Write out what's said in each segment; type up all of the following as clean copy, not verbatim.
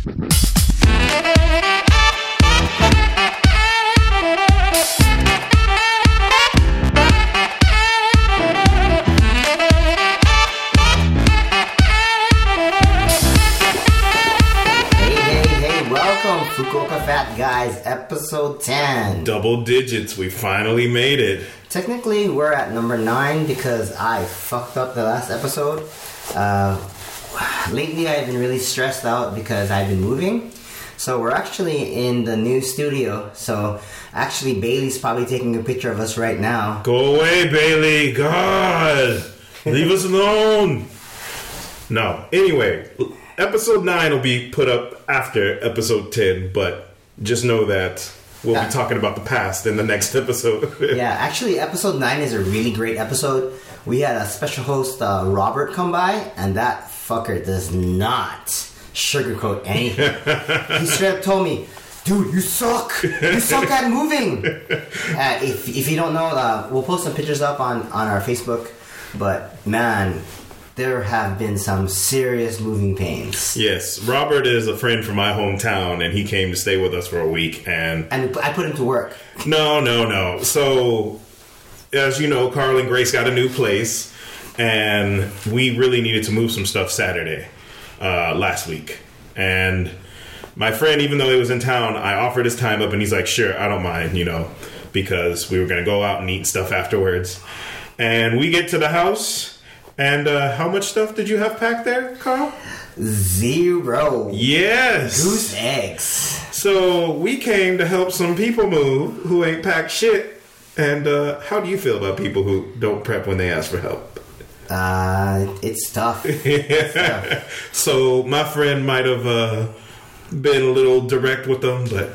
Fukuoka Fat Guys, episode 10. Double digits, we finally made it. Technically, we're at number 9 because I fucked up the last episode. Lately, I've been really stressed out because I've been moving. So we're actually in the new studio. So actually, Bailey's probably taking a picture of us right now. Go away, Bailey. God. Leave us alone. No. Anyway, episode 9 will be put up after episode 10, but just know that we'll be talking about the past in the next episode. Yeah, actually, episode 9 is a really great episode. We had a special host, Robert, come by, and that fucker does not sugarcoat anything. He straight up told me, dude, you suck. You suck at moving. If you don't know, we'll post some pictures up on our Facebook, but man, there have been some serious moving pains. Yes, Robert is a friend from my hometown, and he came to stay with us for a week. And I put him to work. No. So, as you know, Carl and Grace got a new place, and we really needed to move some stuff Saturday, last week. And my friend, even though he was in town, I offered his time up, and he's like, sure, I don't mind, because we were going to go out and eat stuff afterwards. And we get to the house. And how much stuff did you have packed there, Carl? 0. Yes. Goose eggs. So we came to help some people move who ain't packed shit. And how do you feel about people who don't prep when they ask for help? It's tough. It's tough. So my friend might have been a little direct with them, but...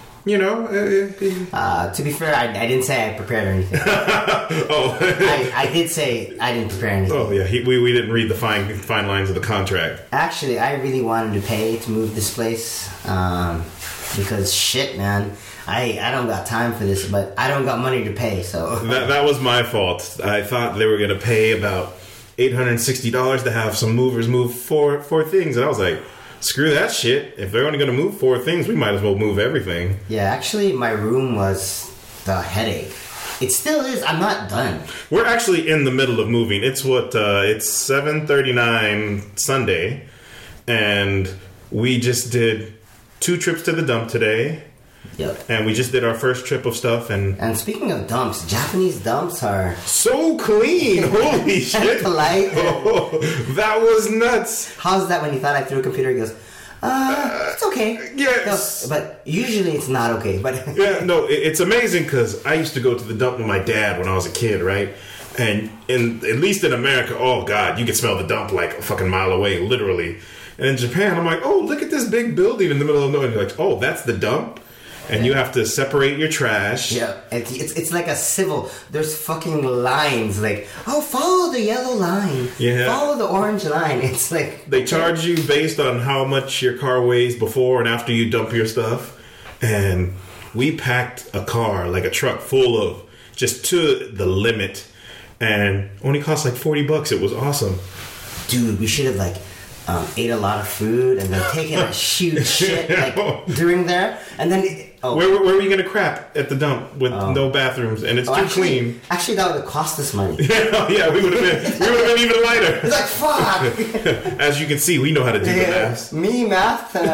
to be fair, I didn't say I prepared anything. Oh. I did say I didn't prepare anything. Oh, yeah. We didn't read the fine lines of the contract. Actually, I really wanted to pay to move this place. Because shit, man. I don't got time for this, but I don't got money to pay, so... That was my fault. I thought they were going to pay about $860 to have some movers move four things. And I was like... Screw that shit. If they're only going to move 4 things, we might as well move everything. Yeah, actually, my room was the headache. It still is. I'm not done. We're actually in the middle of moving. It's it's 7:39 Sunday, and we just did 2 trips to the dump today. Yep. And we just did our first trip of stuff. And speaking of dumps, Japanese dumps are... so clean! Holy shit! Polite. Oh, that was nuts! How's that when you thought I threw a computer? He goes, it's okay. Yes. No, but usually it's not okay. But yeah, no, it's amazing because I used to go to the dump with my dad when I was a kid, right? And at least in America, oh God, you can smell the dump like a fucking mile away, literally. And in Japan, I'm like, oh, look at this big building in the middle of nowhere. And you're like, oh, that's the dump? And you have to separate your trash. Yeah, it's like a civil. There's fucking lines like, follow the yellow line. Yeah. Follow the orange line. It's like... They charge you based on how much your car weighs before and after you dump your stuff. And we packed a car, like a truck full of, just to the limit. And only cost like $40. It was awesome. Dude, we should have ate a lot of food and then taken a huge shit during there, and then where were you gonna crap at the dump with no bathrooms and it's too clean? Actually, that would have cost us money. Yeah, we would have been even lighter. It's like fuck. As you can see, we know how to do the math. Me math. 2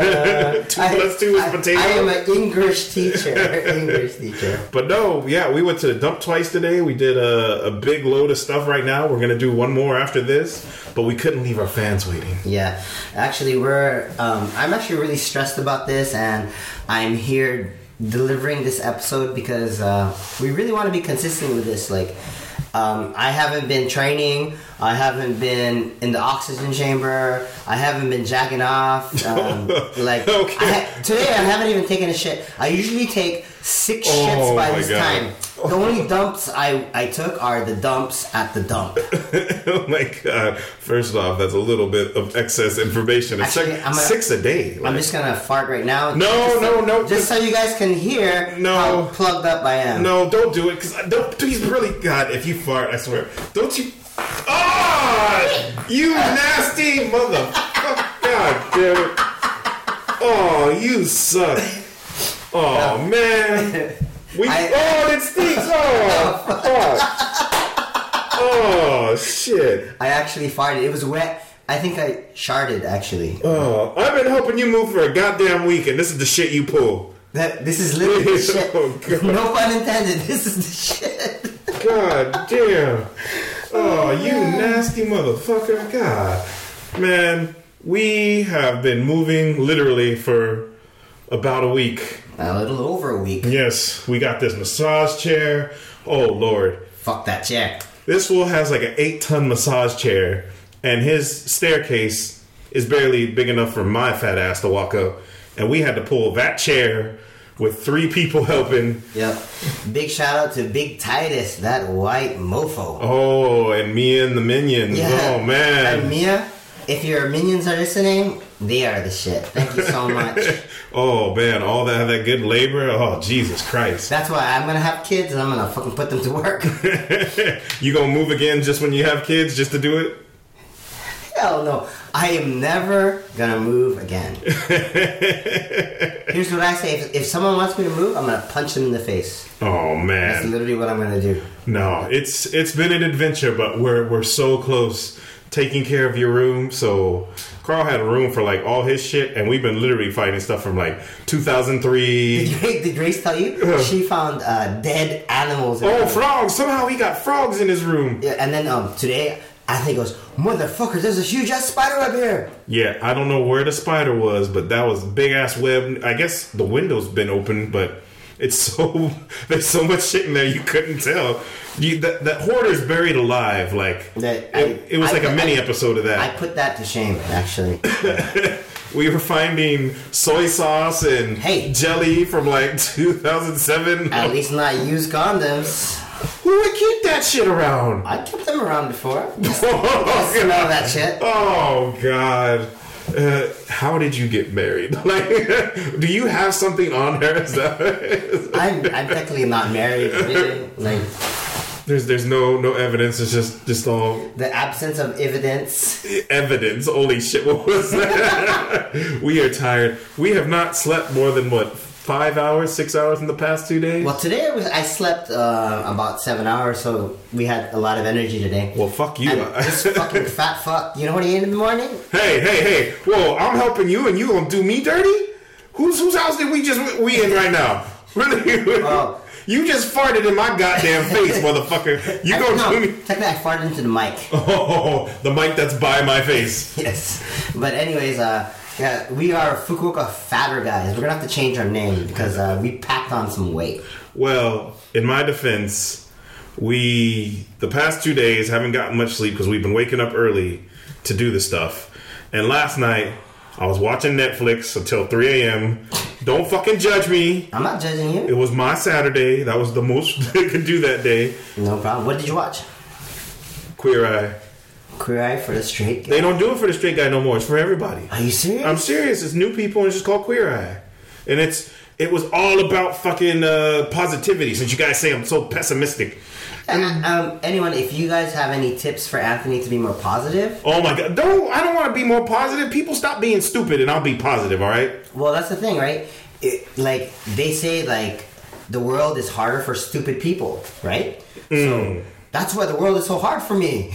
+ 2 is potato. I am an English teacher. But no, yeah, we went to the dump twice today. We did a big load of stuff right now. We're gonna do one more after this, but we couldn't leave our fans waiting. Yeah, actually, I'm actually really stressed about this, and I'm here delivering this episode because we really want to be consistent with this. I haven't been training. I haven't been in the oxygen chamber. I haven't been jacking off. Okay. Today I haven't even taken a shit. I usually take 6 shits by this time. The only dumps I took are the dumps at the dump. Oh my God. First off, that's a little bit of excess information. It's actually, 6 a day. I'm just going to fart right now. No. Just so you guys can hear how plugged up I am. No, don't do it. Please, really, God, if you fart, I swear. Don't you... Oh! You nasty motherfucker. God damn it. Oh, you suck. Oh, man. It stinks. Oh, fuck. Oh, shit. I actually farted. It was wet. I think I sharted, actually. Oh, I've been helping you move for a goddamn week, and this is the shit you pull. This is literally the shit. Oh, God. No pun intended. This is the shit. God damn. Oh, you nasty motherfucker. God. Man, we have been moving literally for about a week. A little over a week. Yes, we got this massage chair. Oh, Lord. Fuck that chair. This fool has like an 8-ton massage chair, and his staircase is barely big enough for my fat ass to walk up. And we had to pull that chair with 3 people helping. Yep. Big shout out to Big Titus, that white mofo. Oh, and Mia and the Minions. Yeah. Oh, man. And Mia, if your minions are listening, they are the shit. Thank you so much. Oh, man. All that good labor. Oh, Jesus Christ. That's why I'm going to have kids and I'm going to fucking put them to work. You gonna move again just when you have kids, just to do it? Hell no. I am never going to move again. Here's what I say. If someone wants me to move, I'm going to punch them in the face. Oh, That's man. literally what I'm going to do. No, it's been an adventure, but we're so close taking care of your room. So Carl had a room for like all his shit, and we've been literally fighting stuff from like 2003. Did Grace tell you? She found dead animals. Oh, frogs! Somehow he got frogs in his room. Yeah, and then today, Anthony goes, motherfucker, there's a huge ass spider up here. Yeah, I don't know where the spider was, but that was a big ass web. I guess the window's been open, but it's so there's so much shit in there you couldn't tell. That hoarder's buried alive. Like it was like a mini episode of that. I put that to shame, actually. We were finding soy sauce and jelly from like 2007. At least not used condoms. Who would keep that shit around? I kept them around before. Smell that shit. Oh, God. How did you get married? Like, do you have something on her? I'm technically not married, really. Like, there's no evidence. It's just all the absence of evidence. Evidence. Holy shit! What was that? We are tired. We have not slept more than 5 hours, 6 hours in the past 2 days. Well, today I slept about 7 hours, so we had a lot of energy today. Well, fuck you. And this fucking fat fuck. You know what he ate in the morning? Hey! Whoa! I'm helping you, and you gonna do me dirty? Whose house did we in right now? Really? Oh. You just farted in my goddamn face, motherfucker. You gonna do me? Technically, I farted into the mic. Oh, the mic that's by my face. Yes. But anyways, yeah, we are Fukuoka Fatter Guys. We're gonna have to change our name because we packed on some weight. Well, in my defense, the past 2 days haven't gotten much sleep because we've been waking up early to do this stuff. And last night, I was watching Netflix until 3 a.m. Don't fucking judge me. I'm not judging you. It was my Saturday. That was the most they could do that day. No problem. What did you watch? Queer Eye. Queer Eye for the straight guy? They don't do it for the straight guy no more. It's for everybody. Are you serious? I'm serious. It's new people and it's just called Queer Eye. And it was all about fucking positivity, since you guys say I'm so pessimistic. Anyone, if you guys have any tips for Anthony to be more positive? Oh my god. I don't want to be more positive. People stop being stupid and I'll be positive, alright? Well, that's the thing, right? Like, they say, like, the world is harder for stupid people, right? So, that's why the world is so hard for me.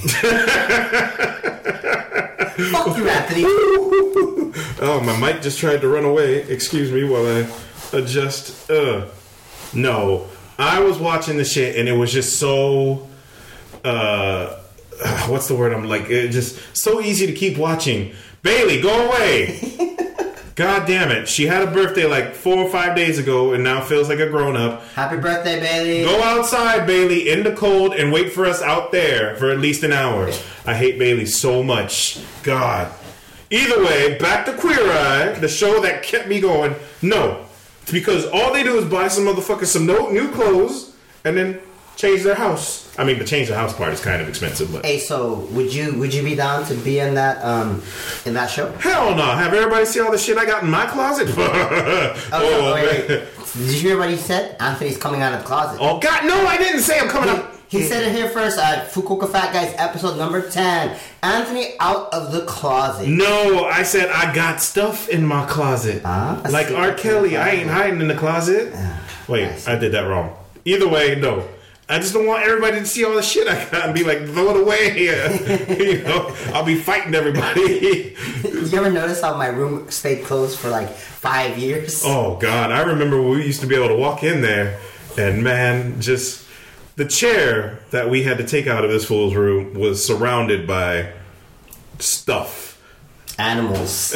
Fuck you, Anthony. Oh, my mic just tried to run away. Excuse me while I adjust. No. I was watching the shit and it was just so what's the word? I'm like, it just so easy to keep watching. Bailey, go away. God damn it. She had a birthday like 4 or 5 days ago and now feels like a grown up. Happy birthday, Bailey. Go outside, Bailey, in the cold and wait for us out there for at least an hour. I hate Bailey so much. God. Either way, back to Queer Eye, the show that kept me going. No. It's because all they do is buy some motherfuckers some new clothes and then change their house. I mean, the change the house part is kind of expensive, but hey, so would you be down to be in that show? Hell no! Have everybody see all the shit I got in my closet? Wait. Did you hear what he said? Anthony's coming out of the closet. Oh God, no! I didn't say I'm coming out. He said it here first. Fukuoka Fat Guys episode number 10. Anthony out of the closet. No, I said I got stuff in my closet. Like R. Kelly, I ain't hiding in the closet. Wait, I did that wrong. Either way, no. I just don't want everybody to see all the shit I got and be like, throw it away. You know, I'll be fighting everybody. You ever notice how my room stayed closed for like 5 years? Oh, God. I remember we used to be able to walk in there and, man, just the chair that we had to take out of this fool's room was surrounded by stuff. Animals.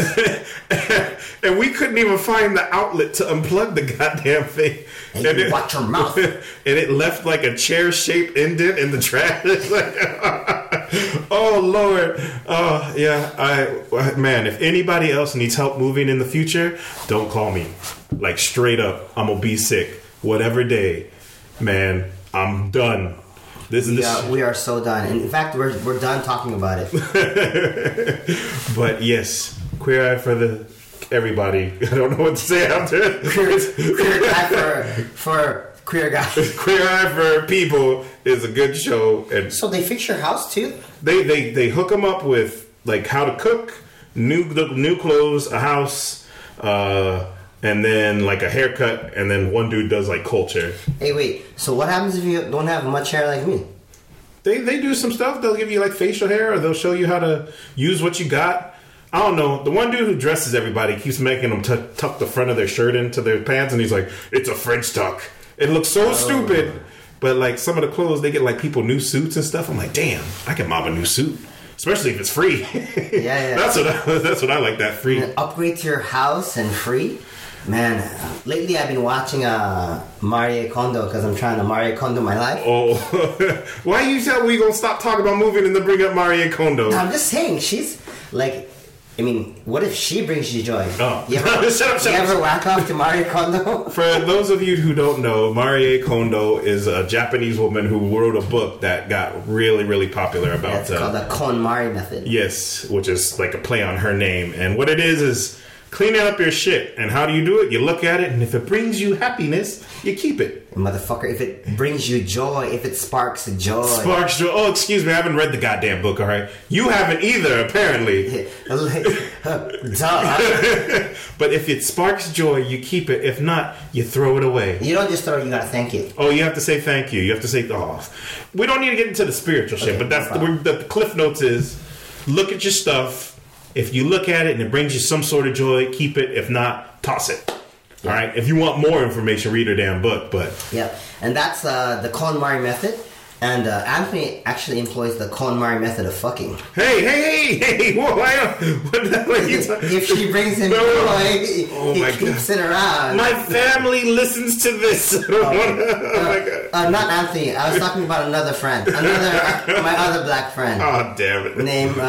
And we couldn't even find the outlet to unplug the goddamn thing. Hey, watch your mouth. And it left like a chair-shaped indent in the trash. It's like, oh, Lord. Oh, yeah. Man, if anybody else needs help moving in the future, don't call me. Like, straight up, I'm going to be sick. Whatever day. Man, I'm done. We are so done. And in fact, we're done talking about it. But yes, Queer Eye for everybody. I don't know what to say after it. Queer Eye for queer guys. Queer Eye for people is a good show. And so they fix your house too? They hook them up with like how to cook, new clothes, a house, and then like a haircut, and then one dude does like culture. Hey, wait. So what happens if you don't have much hair like me? They do some stuff. They'll give you like facial hair, or they'll show you how to use what you got. I don't know. The one dude who dresses everybody keeps making them tuck the front of their shirt into their pants, and he's like, "It's a French tuck." It looks so stupid, but like some of the clothes, they get like people new suits and stuff. I'm like, damn, I can mob a new suit. Especially if it's free. Yeah. That's what I like, that free. Upgrade to your house and free? Man, lately I've been watching Marie Kondo because I'm trying to Marie Kondo my life. Oh, why you said we gonna stop talking about moving and then bring up Marie Kondo? No, I'm just saying, she's like, I mean, what if she brings you joy? Oh. You ever whack off to Marie Kondo? For those of you who don't know, Marie Kondo is a Japanese woman who wrote a book that got really, really popular about... It's called the KonMari method. Yes, which is like a play on her name. And what it is cleaning up your shit. And how do you do it? You look at it, and if it brings you happiness, you keep it. Motherfucker, if it brings you joy, if it sparks joy. Sparks joy. Oh, excuse me, I haven't read the goddamn book, all right? You haven't either, apparently. Duh. But if it sparks joy, you keep it. If not, you throw it away. You don't just throw it, you gotta thank it. Oh, you have to say thank you. You have to say, oh. We don't need to get into the spiritual shit, but that's the Cliff Notes is, look at your stuff. If you look at it and it brings you some sort of joy, keep it. If not, toss it. Yeah. All right? If you want more information, read her damn book. But yeah, and that's the KonMari method. And Anthony actually employs the KonMari method of fucking. Hey! Whoa! What the hell are you talking? If she brings him joy, he keeps it around. My family listens to this. Oh my God! Not Anthony. I was talking about another friend, my other black friend. Oh damn it!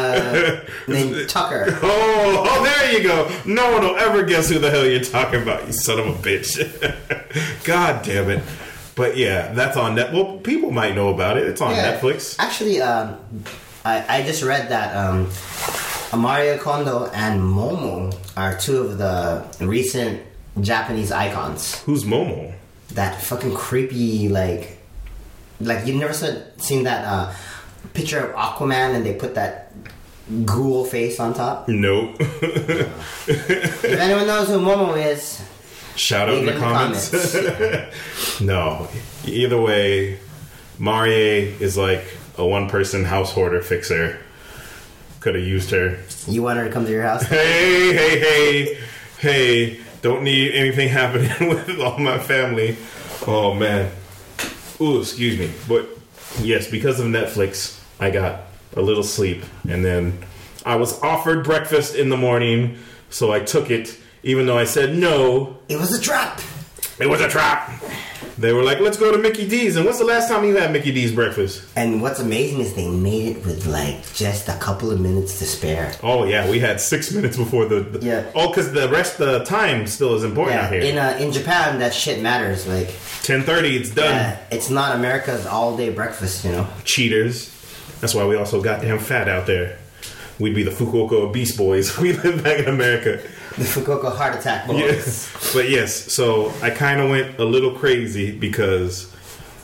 Named Tucker. Oh, there you go. No one will ever guess who the hell you're talking about. You son of a bitch! God damn it! But yeah, that's on Net. Well, people might know about it. It's on Netflix. Actually, I just read that Marie Kondo and Momo are two of the recent Japanese icons. Who's Momo? That fucking creepy, like you never seen that picture of Aquaman and they put that ghoul face on top? Nope. If anyone knows who Momo is, shout out in the comments. No. Either way, Marie is like a one-person house hoarder fixer. Could have used her. You want her to come to your house? Hey. Don't need anything happening with all my family. Oh, man. Ooh, excuse me. But, yes, because of Netflix, I got a little sleep. And then I was offered breakfast in the morning, so I took it. Even though I said no. It was a trap. It was a trap. They were like, let's go to Mickey D's. And what's the last time you had Mickey D's breakfast? And what's amazing is they made it with like just a couple of minutes to spare. Oh, yeah. We had 6 minutes before the yeah. Oh, because the rest of the time still is important out here. In Japan, that shit matters. Like 10:30, it's done. Yeah, it's not America's all-day breakfast, you know? Cheaters. That's why we also goddamn fat out there. We'd be the Fukuoka Beast Boys. We live back in America. The Fukuoka Heart Attack Boys. Yes. But yes, so I kind of went a little crazy because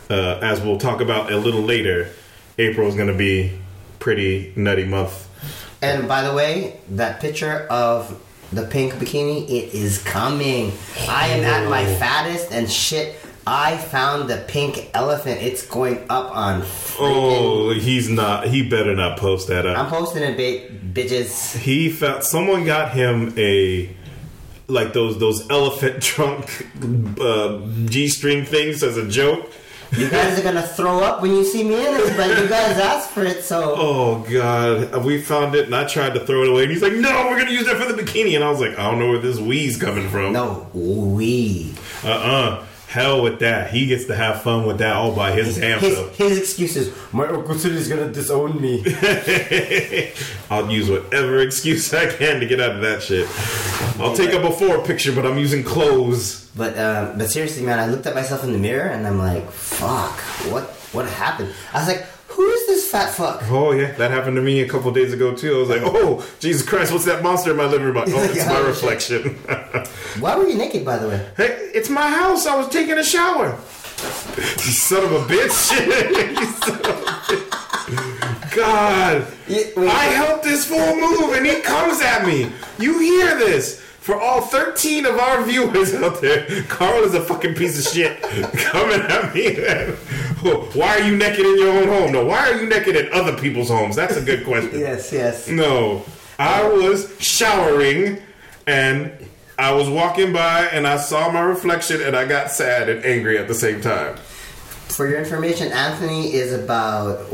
as we'll talk about a little later, April is going to be pretty nutty month. And by the way, that picture of the pink bikini, it is coming. I am at my fattest and shit. I found the pink elephant. It's going up on Oh, he's not. He better not post that up. I'm posting it, bitches. He found someone got him like those elephant trunk G-string things as a joke. You guys are gonna throw up when you see me in this, but you guys asked for it, so. Oh god, we found it and I tried to throw it away, and he's like, "No, we're gonna use that for the bikini," and I was like, "I don't know where this wee's coming from." No, we. Hell with that. He gets to have fun with that all by his damn self. His excuse is, my Uncle Silly's gonna disown me. I'll use whatever excuse I can to get out of that shit. I'll take a before picture, but I'm using clothes. But seriously, man, I looked at myself in the mirror and I'm like, fuck, what happened? I was like, who is this fat fuck? Oh yeah, that happened to me a couple days ago too. I was like, oh, Jesus Christ, what's that monster in my living room? Oh, it's my reflection. Why were you naked, by the way? Hey, it's my house. I was taking a shower. You son of a bitch. You son of a bitch. God. I helped this fool move and he comes at me. You hear this? For all 13 of our viewers out there, Carl is a fucking piece of shit coming at me. Why are you naked in your own home? No, why are you naked in other people's homes? That's a good question. Yes. No, I was showering and I was walking by and I saw my reflection and I got sad and angry at the same time. For your information, Anthony is about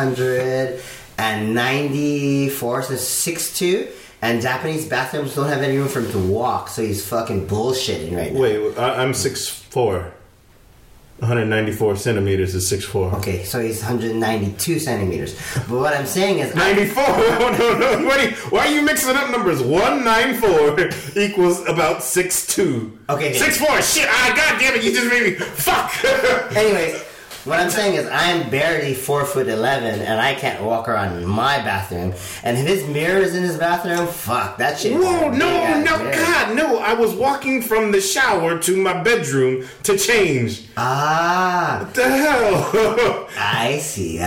194, so 6'2". And Japanese bathrooms don't have any room for him to walk, so he's fucking bullshitting right now. Wait, I'm 6'4". 194 centimeters is 6'4". Okay, so he's 192 centimeters. But what I'm saying is... 94? No. Why are you mixing up numbers? 194 equals about 6'2". Okay. 6'4". Shit, God damn it, you just made me... Fuck! Anyways... What I'm saying is I am barely 4'11" and I can't walk around my bathroom. And if his mirror is in his bathroom, fuck, that shit. Whoa, no, God, no. I was walking from the shower to my bedroom to change. Ah. What the hell? I see.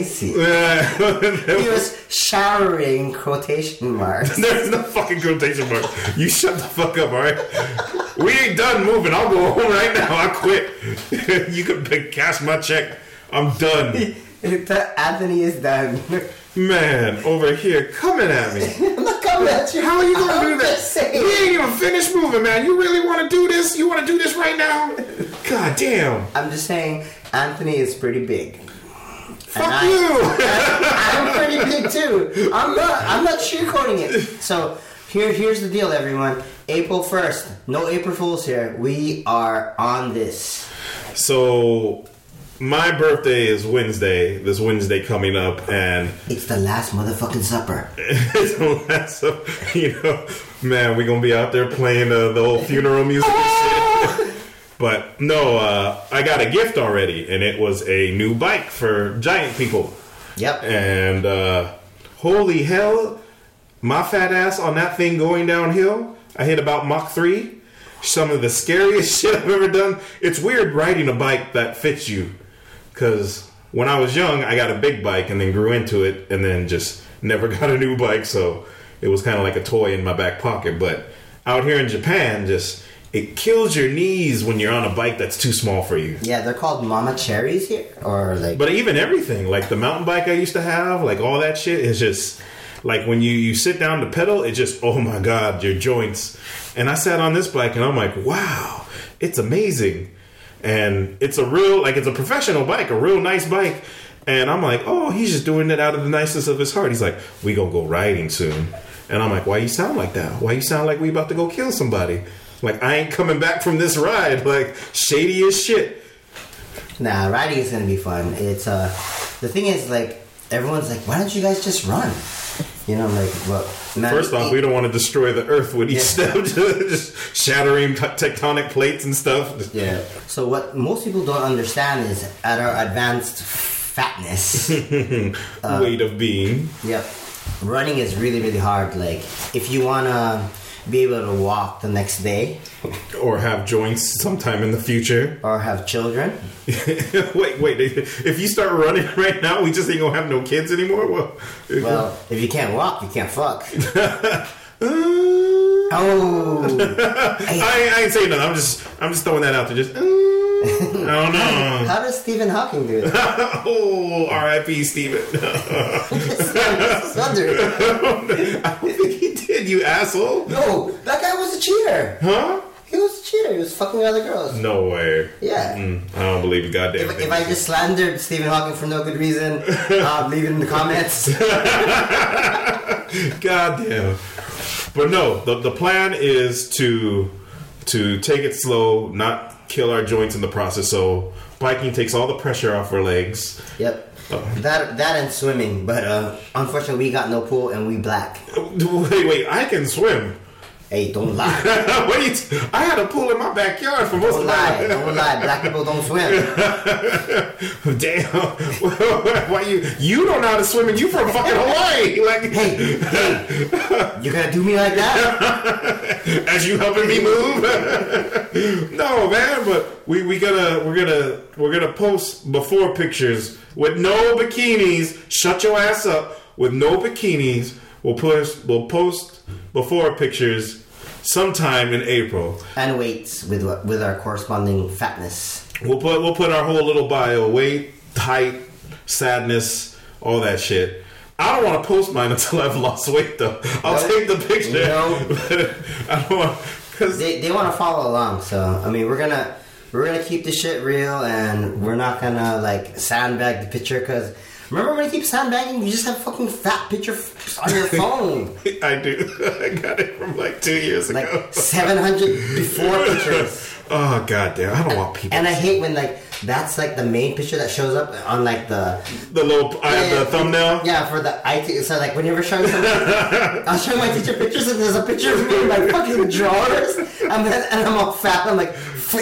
He was showering, quotation marks. There's no fucking quotation marks. You shut the fuck up, alright? We ain't done moving. I'll go home right now. I quit. You can cash my check. I'm done. Anthony is done. Man, over here coming at me. I'm not coming at you. How are you going to do that? Saying. We ain't even finished moving, man. You really want to do this? You want to do this right now? God damn. I'm just saying, Anthony is pretty big. Fuck you. I'm pretty big too. I'm not sugarcoating it. So here's the deal, everyone. April 1st. No April Fools here. We are on this. So my birthday is Wednesday. This Wednesday coming up, and it's the last motherfucking supper. It's the last, man, we're gonna be out there playing the old funeral music and shit. But no, I got a gift already, and it was a new bike for giant people. Yep. And holy hell, my fat ass on that thing going downhill. I hit about Mach 3. Some of the scariest shit I've ever done. It's weird riding a bike that fits you. Because when I was young, I got a big bike and then grew into it and then just never got a new bike. So it was kind of like a toy in my back pocket. But out here in Japan, it kills your knees when you're on a bike that's too small for you. Yeah, they're called Mama Cherries here. But even everything, like the mountain bike I used to have, like all that shit is just... Like when you sit down to pedal, it just, oh my God, your joints. And I sat on this bike and I'm like, wow, it's amazing. And it's it's a professional bike, a real nice bike. And I'm like, oh, he's just doing it out of the nicest of his heart. He's like, we gonna go riding soon. And I'm like, why you sound like that? Why you sound like we about to go kill somebody? Like, I ain't coming back from this ride. Like, shady as shit. Nah, riding is gonna be fun. It's, the thing is, like, everyone's like, why don't you guys just run? First off, we don't want to destroy the earth with each step, just shattering tectonic plates and stuff. Yeah. So what most people don't understand is at our advanced fatness, weight of being. Yep. Running is really, really hard. Like, if you wanna be able to walk the next day. Or have joints sometime in the future. Or have children. wait. If you start running right now, we just ain't gonna have no kids anymore? Well, if you can't walk, you can't fuck. Oh. Hey. I ain't saying nothing. I'm just throwing that out there. Just I don't know. How does Stephen Hawking do it? Oh, R.I.P. Stephen. I don't think he did, you asshole. No, that guy was a cheater. Huh? He was a cheater. He was fucking other girls. No way. Yeah. I don't believe a goddamn thing. If I just slandered Stephen Hawking for no good reason, leave it in the comments. Goddamn. But no, the plan is to take it slow, not kill our joints in the process. So biking takes all the pressure off our legs. Yep. That and swimming, but unfortunately we got no pool and we black. Wait, I can swim. Hey, don't lie. Wait, I had a pool in my backyard for most of my life. Don't lie. Black people don't swim. Damn. Why you don't know how to swim and you from fucking Hawaii? Like, hey, you gonna do me like that? As you helping me move? No, man, but we're gonna post before pictures with no bikinis. Shut your ass up. With no bikinis. We'll post before pictures sometime in April. And weights with our corresponding fatness. We'll put our whole little bio: weight, height, sadness, all that shit. I don't want to post mine until I've lost weight, though. I'll take the picture. I don't want, because they want to follow along. So I mean, we're gonna keep the shit real, and we're not gonna like sandbag the picture. Because remember when I keep sandbagging, you just have fucking fat picture on your phone. I do. I got it from like 2 years ago. Like 700 before pictures. Oh goddamn! I don't want people. And I hate when like that's like the main picture that shows up on like the little the thumbnail. Yeah, for the IT. So like when you're showing something, I'll show my teacher pictures and there's a picture of me in my fucking drawers, and I'm all fat. I'm like,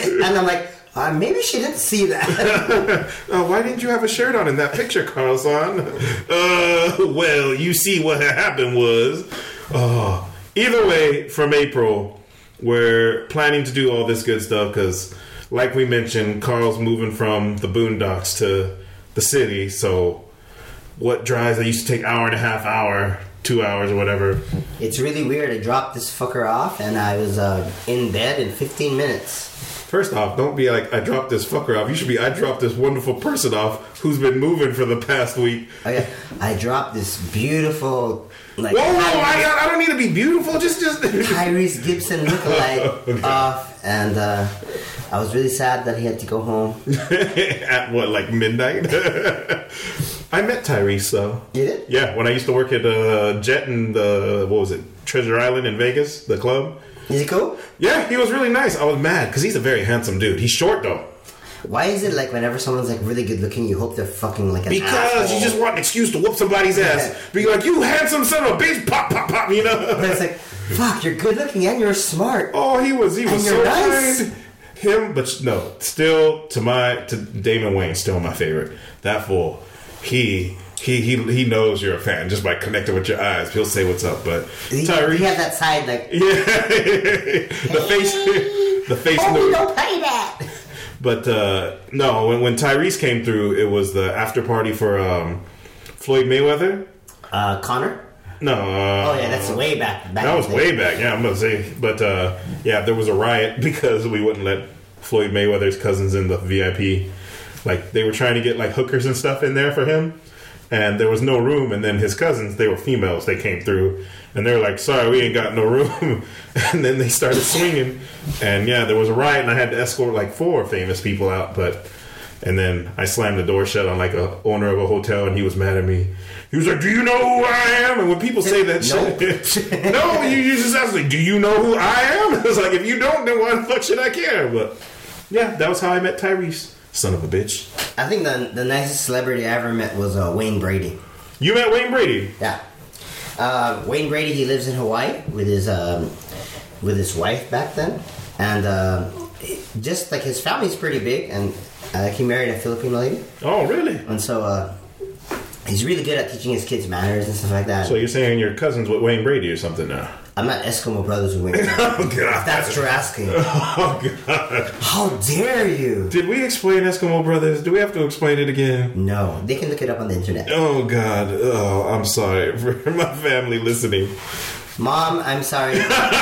maybe she didn't see that. Why didn't you have a shirt on in that picture, Carlson? Well, you see what happened was. Either way, from April, we're planning to do all this good stuff because, like we mentioned, Carl's moving from the boondocks to the city. So, what drives that used to take hour and a half, 2 hours or whatever. It's really weird. I dropped this fucker off and I was in bed in 15 minutes. First off, don't be like, I dropped this fucker off. You should be, I dropped this wonderful person off who's been moving for the past week. Oh, yeah. I dropped this beautiful... Like, whoa, I don't need to be beautiful. Just Tyrese Gibson lookalike off, and I was really sad that he had to go home. At what, like midnight? I met Tyrese though. You did? Yeah, when I used to work at Jet in Treasure Island in Vegas, the club. Is he cool? Yeah, he was really nice. I was mad because he's a very handsome dude. He's short though. Why is it like whenever someone's like really good looking, you hope they're fucking like an because asshole? You just want an excuse to whoop somebody's ass. Be like, you handsome son of a bitch, pop, pop, pop, you know? But it's like, fuck, you're good looking and you're smart. Oh, he was so nice. kind. Him, but no, still to Damon Wayne, still my favorite. That fool, he knows you're a fan just by connecting with your eyes. He'll say what's up, but Tyrese, he had that side like, the face. Oh, don't pay that. But no, when Tyrese came through, it was the after party for Floyd Mayweather. Connor? No. Oh yeah, that's way back. That was way back. Yeah, I'm gonna say. But yeah, there was a riot because we wouldn't let Floyd Mayweather's cousins in the VIP. Like they were trying to get like hookers and stuff in there for him, and there was no room. And then his cousins, they were females. They came through, and they were like, "Sorry, we ain't got no room." And then they started swinging, and yeah, there was a riot, and I had to escort like 4 famous people out. And then I slammed the door shut on like a owner of a hotel, and he was mad at me. He was like, "Do you know who I am?" And when people say that shit, no, you just ask like, "Do you know who I am?" It's like, if you don't, then why the fuck should I care? But yeah, that was how I met Tyrese, son of a bitch. I think the nicest celebrity I ever met was Wayne Brady. You met Wayne Brady? Yeah. Wayne Brady, he lives in Hawaii with his wife back then, and just like his family's pretty big, and he married a Filipino lady. Oh, really? And so He's really good at teaching his kids manners and stuff like that. So you're saying your cousin's with Wayne Brady or something now? I'm not Eskimo Brothers with Wayne Brady. Oh, God. If that's what you're asking. Oh, God. How dare you? Did we explain Eskimo Brothers? Do we have to explain it again? No. They can look it up on the internet. Oh, God. Oh, I'm sorry for my family listening. Mom, I'm sorry.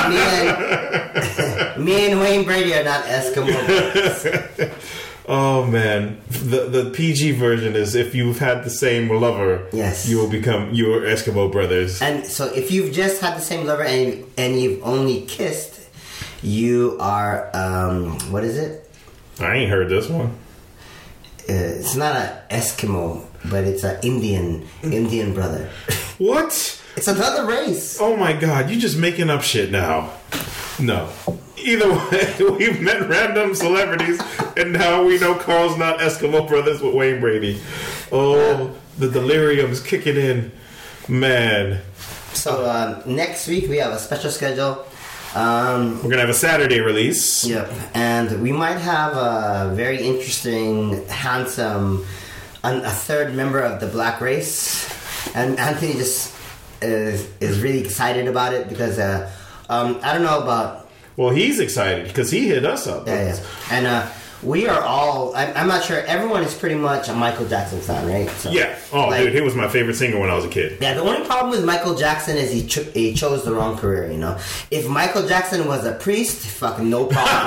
Me and Wayne Brady are not Eskimo Brothers. Oh man, the PG version is if you've had the same lover, yes, you will become your Eskimo brothers. And so if you've just had the same lover and you've only kissed, you are what is it? I ain't heard this one. It's not an Eskimo, but it's an Indian brother. What? It's another race. Oh my God, you just making up shit now. No. Either way, we've met random celebrities, and now we know Carl's not Eskimo Brothers with Wayne Brady. Oh, the delirium's kicking in. Man. So, next week we have a special schedule. We're going to have a Saturday release. Yep. And we might have a very interesting, handsome, a third member of the black race. And Anthony just is really excited about it because I don't know about... Well, he's excited because he hit us up. Yeah. And we are all... I'm not sure. Everyone is pretty much a Michael Jackson fan, right? So, yeah. Oh, dude, he was my favorite singer when I was a kid. Yeah, the only problem with Michael Jackson is he chose the wrong career, you know? If Michael Jackson was a priest, fucking no problem.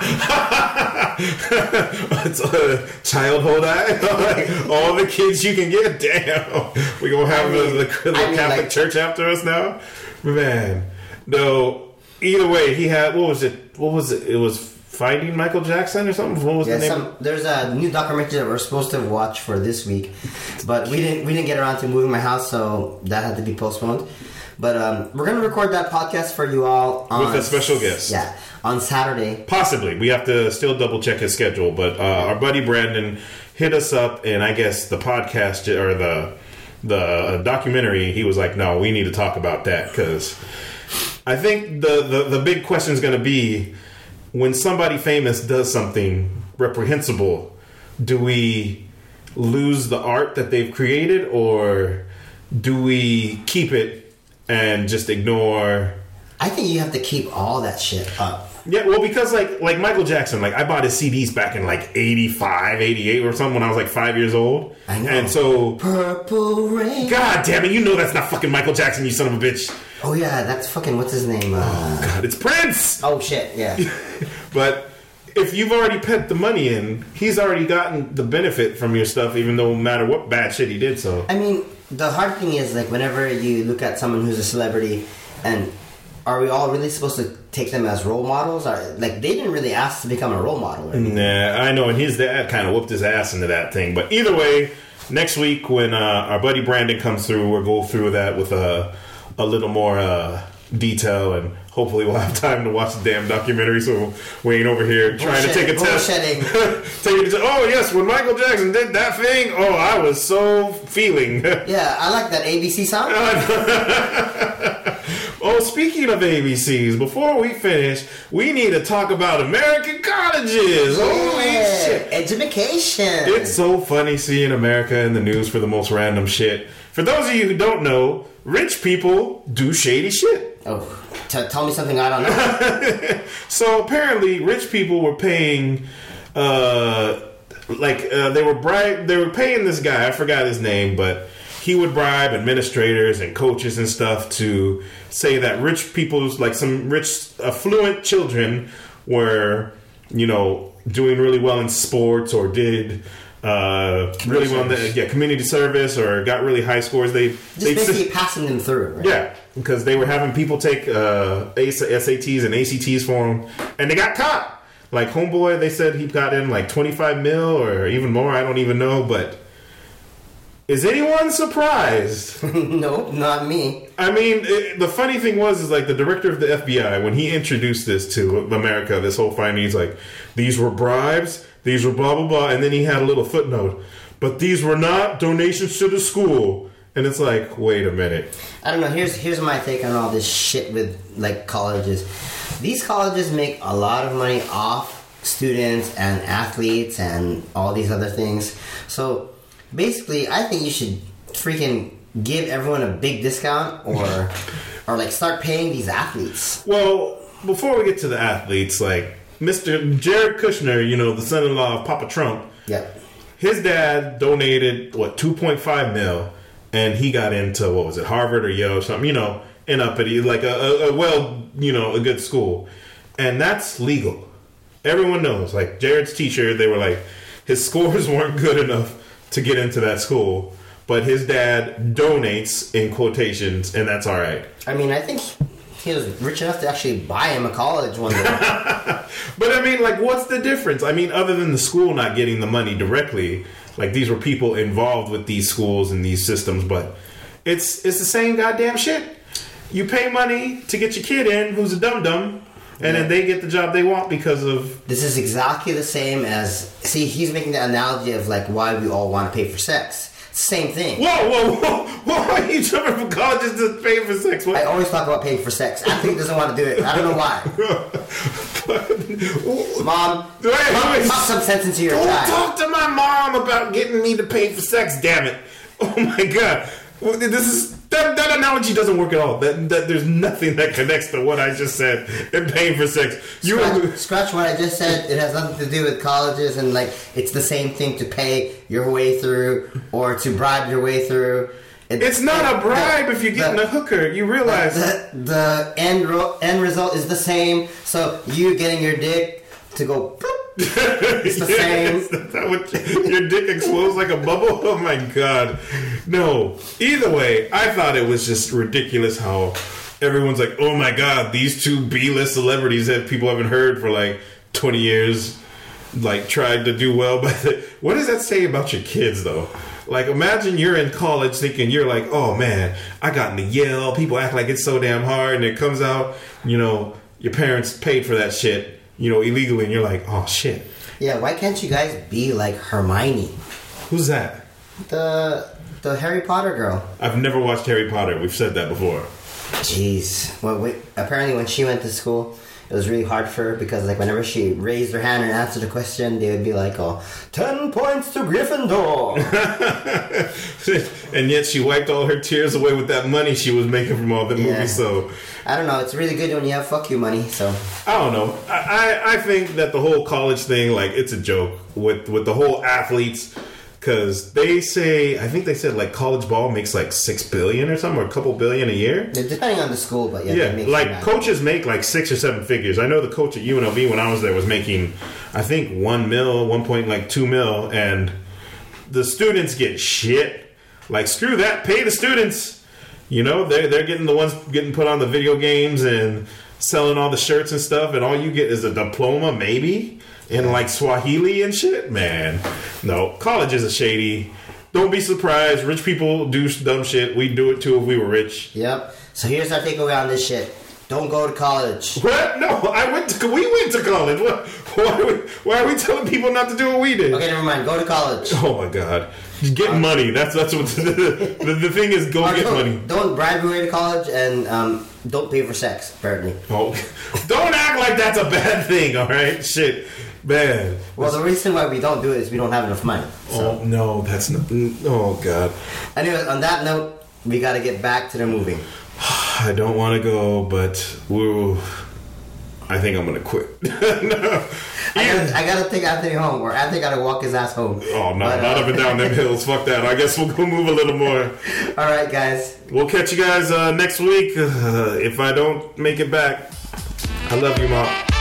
It's a childhood eye. Like, all the kids you can get. Damn. We're going to have the Catholic Church after us now? Man. No. Either way, he had... What was it? It was Finding Michael Jackson or something? What was the name? There's a new documentary that we're supposed to watch for this week, but we didn't get around to moving my house, so that had to be postponed. But we're going to record that podcast for you all with a special guest. Yeah, on Saturday. Possibly. We have to still double check his schedule, but our buddy Brandon hit us up, and I guess the podcast or the documentary, he was like, "No, we need to talk about that," because I think the big question is going to be, when somebody famous does something reprehensible, do we lose the art that they've created, or do we keep it and just ignore? I think you have to keep all that shit up. Yeah, well, because like Michael Jackson, like I bought his CDs back in like 85, 88 or something when I was like 5 years old. I know. And so... Purple Rain. God damn it, you know that's not fucking Michael Jackson, you son of a bitch. Oh yeah, that's fucking, what's his name? Oh God, it's Prince! Oh shit, yeah. But if you've already put the money in, he's already gotten the benefit from your stuff, even though no matter what bad shit he did, so... I mean, the hard thing is, like, whenever you look at someone who's a celebrity, and are we all really supposed to take them as role models? Or, like, they didn't really ask to become a role model. Right? Nah, I know, and his dad kind of whooped his ass into that thing. But either way, next week when our buddy Brandon comes through, we'll go through that with a little more detail, and hopefully we'll have time to watch the damn documentary, so we ain't over here trying to take a test. Oh yes, when Michael Jackson did that thing, oh, I was so feeling. Yeah, I like that ABC song. Oh, speaking of ABCs, before we finish, we need to talk about American colleges. Holy shit. Education. It's so funny seeing America in the news for the most random shit. For those of you who don't know, rich people do shady shit. Oh, tell me something I don't know. So apparently, rich people were paying, they were paying this guy. I forgot his name, but he would bribe administrators and coaches and stuff to say that rich people's, like some rich, affluent children were, doing really well in sports or did really well in the community service or got really high scores. They basically passing them through, right? Yeah, because they were having people take SATs and ACTs for them, and they got caught. Like homeboy, they said he got in like 25 mil or even more. I don't even know, but is anyone surprised? Nope, not me. I mean, the funny thing is like the director of the FBI, when he introduced this to America, this whole finding, he's like, these were bribes, these were blah, blah, blah. And then he had a little footnote. But these were not donations to the school. And it's like, wait a minute. I don't know. Here's my take on all this shit with, like, colleges. These colleges make a lot of money off students and athletes and all these other things. So basically, I think you should freaking give everyone a big discount or like start paying these athletes. Well, before we get to the athletes, like Mr. Jared Kushner, you know, the son-in-law of Papa Trump. Yep. His dad donated, $2.5 mil, and he got into, Harvard or Yale or something, you know, in uppity, like a good school. And that's legal. Everyone knows. Like, Jared's teacher, they were like, his scores weren't good enough to get into that school, but his dad donates, in quotations, and that's all right. I mean, I think he was rich enough to actually buy him a college one day. But I mean, like, what's the difference? I mean, other than the school not getting the money directly, like, these were people involved with these schools and these systems, but it's the same goddamn shit. You pay money to get your kid in who's a dum-dum, and then they get the job they want because of... This is exactly the same as... See, he's making the analogy of, like, why we all want to pay for sex. Same thing. Whoa! Why are you jumping from colleges to pay for sex? What? I always talk about paying for sex. Athlete doesn't want to do it. I don't know why. Mom, talk some sense into your child. Don't talk to my mom about getting me to pay for sex, damn it. Oh my god. That analogy doesn't work at all. That there's nothing that connects to what I just said and paying for sex. Scratch what I just said. It has nothing to do with colleges, and like it's the same thing to pay your way through or to bribe your way through. It's not a bribe if you're getting a hooker. You realize the end result is the same. So you getting your dick to go. It's the same. Is that what your dick explodes like a bubble? Oh my god. No. Either way, I thought it was just ridiculous how everyone's like, oh my god, these two B-list celebrities that people haven't heard for like 20 years like tried to do well. But what does that say about your kids though? Like, imagine you're in college thinking you're like, oh man, I got into Yale. People act like it's so damn hard, and it comes out, you know, your parents paid for that shit, you know, illegally, and you're like, oh shit. Yeah, why can't you guys be like Hermione? Who's that? The Harry Potter girl. I've never watched Harry Potter. We've said that before. Jeez. Well, apparently when she went to school, it was really hard for her because, like, whenever she raised her hand and answered a question, they would be like, 10 points to Gryffindor. And yet she wiped all her tears away with that money she was making from all the movies, so... I don't know. It's really good when you have fuck you money, so... I don't know. I think that the whole college thing, like, it's a joke with the whole athletes... Because they say, I think they said like college ball makes like $6 billion or something, or a couple billion a year. Depending on the school, but yeah, like coaches make like 6 or 7 figures. I know the coach at UNLV when I was there was making, I think $1.2 mil, and the students get shit. Like screw that, pay the students. You know, they're getting the ones getting put on the video games and selling all the shirts and stuff, and all you get is a diploma, maybe. In like Swahili and shit, man. No, colleges are shady. Don't be surprised. Rich people do dumb shit. We'd do it too if we were rich. Yep. So here's our takeaway on this shit. Don't go to college. What? No, we went to college. What? Why are we telling people not to do what we did? Okay, never mind. Go to college. Oh my god. Get money. That's what the thing is. Go get money. Don't bribe your way to college, and don't pay for sex. Apparently. Oh, don't act like that's a bad thing. All right, shit. Bad. Well, the reason why we don't do it is we don't have enough money. So. Oh no, that's not. Oh god. Anyways, on that note, we got to get back to the movie. I don't want to go, but I think I'm gonna quit. No. I gotta take Anthony home, or Anthony gotta walk his ass home. Oh no, not up and down them hills. Fuck that. I guess we'll go move a little more. All right, guys. We'll catch you guys next week. If I don't make it back, I love you, Mom.